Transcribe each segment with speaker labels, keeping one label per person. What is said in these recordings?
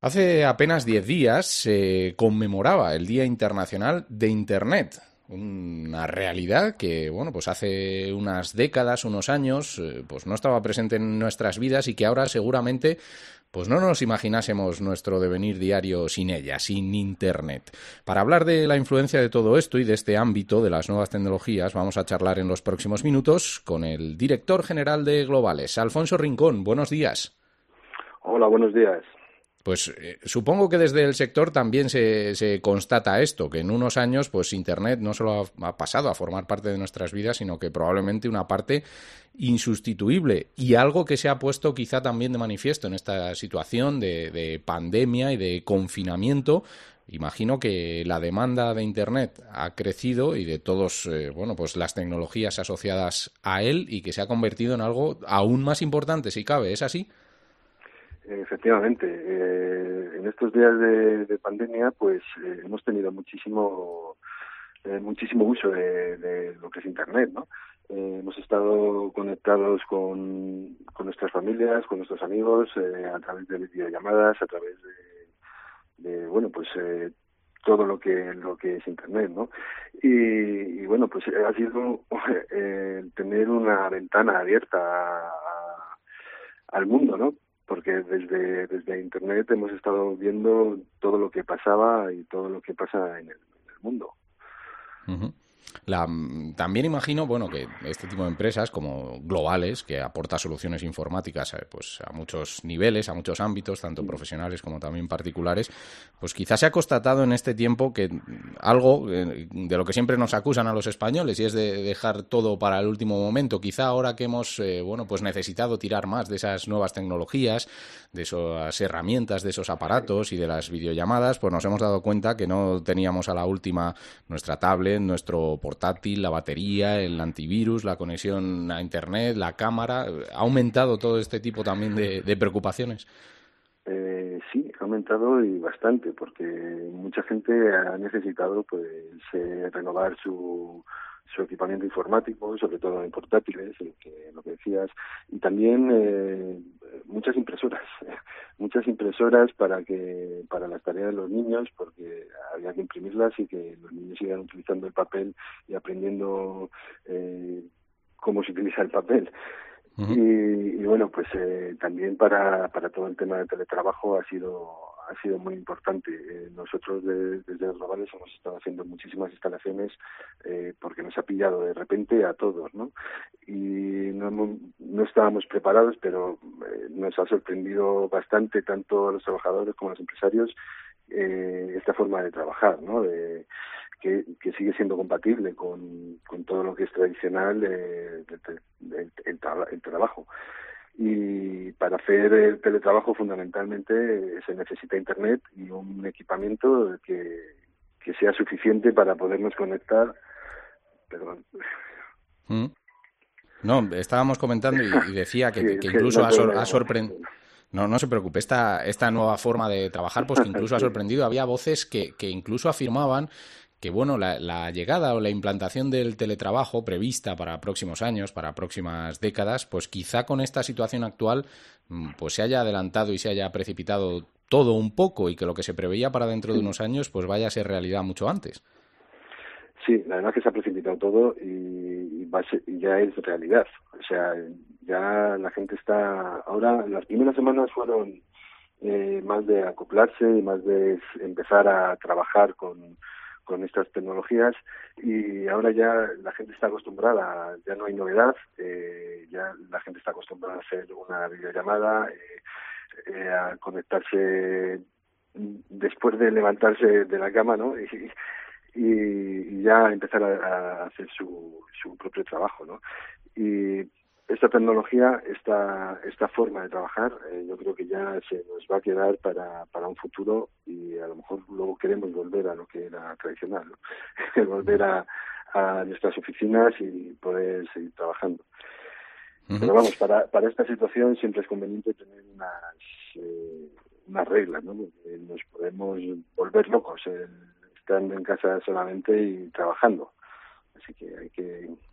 Speaker 1: Hace apenas 10 días se conmemoraba el Día Internacional de Internet, una realidad que, bueno, pues hace unas décadas, unos años, pues no estaba presente en nuestras vidas y que ahora seguramente pues no nos imaginásemos nuestro devenir diario sin ella, sin Internet. Para hablar de la influencia de todo esto y de este ámbito de las nuevas tecnologías, vamos a charlar en los próximos minutos con el director general de Globales, Alfonso Rincón. Buenos días.
Speaker 2: Hola, buenos días.
Speaker 1: Pues supongo que desde el sector también se constata esto, que en unos años pues Internet no solo ha pasado a formar parte de nuestras vidas, sino que probablemente una parte insustituible y algo que se ha puesto quizá también de manifiesto en esta situación de pandemia y de confinamiento. Imagino que la demanda de Internet ha crecido y de todos, bueno, pues las tecnologías asociadas a él y que se ha convertido en algo aún más importante, si cabe. ¿Es así?
Speaker 2: Efectivamente, en estos días de pandemia, pues hemos tenido muchísimo uso de lo que es Internet, ¿no? Hemos estado conectados con nuestras familias, con nuestros amigos, a través de videollamadas, a través bueno, pues todo lo que es Internet, ¿no? Y bueno, pues ha sido tener una ventana abierta al mundo, ¿no? Porque desde Internet hemos estado viendo todo lo que pasaba y todo lo que pasa en el mundo.
Speaker 1: Uh-huh. También imagino, bueno, que este tipo de empresas como Globales, que aporta soluciones informáticas pues a muchos niveles, a muchos ámbitos, tanto profesionales como también particulares, pues quizás se ha constatado en este tiempo que algo de lo que siempre nos acusan a los españoles, y es de dejar todo para el último momento. Quizá ahora que hemos bueno, pues necesitado tirar más de esas nuevas tecnologías, de esas herramientas, de esos aparatos y de las videollamadas, pues nos hemos dado cuenta que no teníamos a la última nuestra tablet, nuestro portátil, la batería, el antivirus, la conexión a Internet, la cámara. ¿Ha aumentado todo este tipo también de preocupaciones?
Speaker 2: Sí, ha aumentado y bastante, porque mucha gente ha necesitado pues renovar su equipamiento informático, sobre todo en portátiles, lo que decías, y también muchas impresoras para las tareas de los niños, porque había que imprimirlas y que los niños sigan utilizando el papel y aprendiendo cómo se utiliza el papel.
Speaker 1: Uh-huh.
Speaker 2: Y bueno, pues también para todo el tema de teletrabajo ha sido muy importante. Nosotros desde los Globales hemos estado haciendo muchísimas instalaciones porque nos ha pillado de repente a todos, ¿no? Y no estábamos preparados, pero nos ha sorprendido bastante tanto a los trabajadores como a los empresarios esta forma de trabajar, ¿no? Que sigue siendo compatible con todo lo que es tradicional el trabajo. Y para hacer el teletrabajo fundamentalmente se necesita Internet y un equipamiento que sea suficiente para podernos conectar. Perdón.
Speaker 1: Uh-huh. No, estábamos comentando y decía
Speaker 2: Sí,
Speaker 1: que
Speaker 2: es que
Speaker 1: incluso
Speaker 2: no puedo.
Speaker 1: ha sorprendido. No, no se preocupe, esta nueva forma de trabajar, pues que incluso ha
Speaker 2: Sí.
Speaker 1: sorprendido. Había voces que incluso afirmaban que, bueno, la llegada o la implantación del teletrabajo prevista para próximos años, para próximas décadas, pues quizá con esta situación actual pues se haya adelantado y se haya precipitado todo un poco, y que lo que se preveía para dentro de
Speaker 2: Sí.
Speaker 1: unos años pues vaya a ser realidad mucho antes.
Speaker 2: Sí, la verdad es que se ha precipitado todo y ya es realidad. O sea, ya la gente está... Ahora, las primeras semanas fueron más de acoplarse y más de empezar a trabajar con estas tecnologías, y ahora ya la gente está acostumbrada, ya no hay novedad, ya la gente está acostumbrada a hacer una videollamada, a conectarse después de levantarse de la cama, ¿no? Y ya empezar a hacer su propio trabajo, ¿no? Y esta tecnología, esta forma de trabajar, yo creo que ya se nos va a quedar para un futuro, y a lo mejor luego queremos volver a lo que era tradicional, ¿no? Volver a nuestras oficinas y poder seguir trabajando.
Speaker 1: Uh-huh.
Speaker 2: Pero vamos, para esta situación siempre es conveniente tener unas reglas, ¿no? Porque nos podemos volver locos estando en casa solamente y trabajando. Así que hay que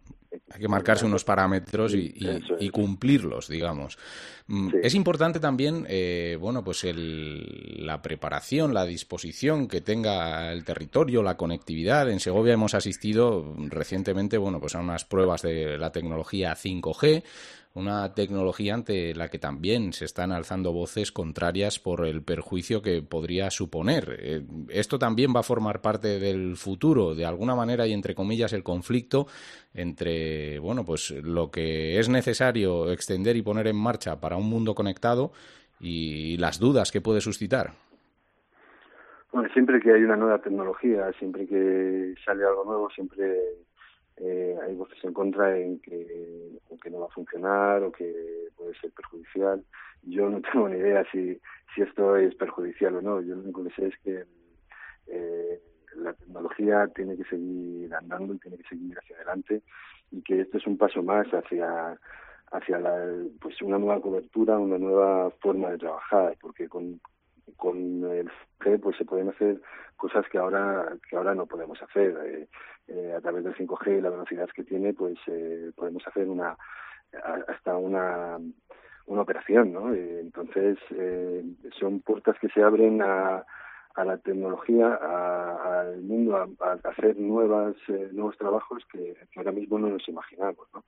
Speaker 1: Hay que marcarse unos parámetros y cumplirlos, digamos.
Speaker 2: Sí.
Speaker 1: Es importante también, bueno, pues la preparación, la disposición que tenga el territorio, la conectividad. En Segovia hemos asistido recientemente, bueno, pues a unas pruebas de la tecnología 5G, una tecnología ante la que también se están alzando voces contrarias por el perjuicio que podría suponer. Esto también va a formar parte del futuro, de alguna manera, y entre comillas, el conflicto entre, bueno, pues lo que es necesario extender y poner en marcha para un mundo conectado y las dudas que puede suscitar.
Speaker 2: Bueno, siempre que hay una nueva tecnología, siempre que sale algo nuevo, siempre hay voces en contra en que no va a funcionar o que puede ser perjudicial. Yo no tengo ni idea si esto es perjudicial o no. Yo lo único que sé es que la tecnología tiene que seguir andando y tiene que seguir hacia adelante, y que esto es un paso más hacia pues una nueva cobertura, una nueva forma de trabajar, porque con el G pues se pueden hacer cosas que ahora no podemos hacer. A través del 5G y la velocidad que tiene, pues podemos hacer hasta una operación, ¿no? Entonces son puertas que se abren a la tecnología, al mundo, a hacer nuevos trabajos que ahora mismo no nos imaginamos, ¿no?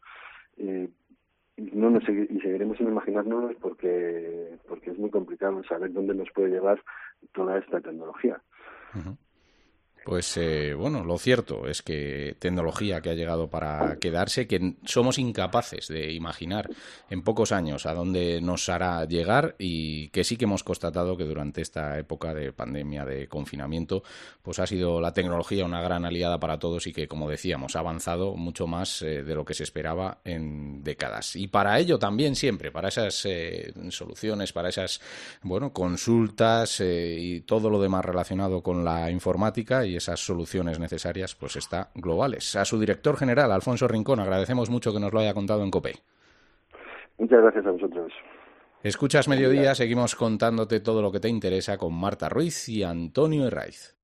Speaker 2: Y seguiremos sin imaginarnos porque es muy complicado saber dónde nos puede llevar toda esta tecnología.
Speaker 1: Uh-huh. Pues bueno, lo cierto es que tecnología que ha llegado para quedarse, que somos incapaces de imaginar en pocos años a dónde nos hará llegar, y que sí que hemos constatado que durante esta época de pandemia, de confinamiento, pues ha sido la tecnología una gran aliada para todos y que, como decíamos, ha avanzado mucho más de lo que se esperaba en décadas. Y para ello también siempre, para esas soluciones, para esas, bueno, consultas y todo lo demás relacionado con la informática y esas soluciones necesarias, pues está Globales. A su director general, Alfonso Rincón, agradecemos mucho que nos lo haya contado en COPE.
Speaker 2: Muchas gracias a vosotros.
Speaker 1: Escuchas Mediodía, seguimos contándote todo lo que te interesa con Marta Ruiz y Antonio Herraiz.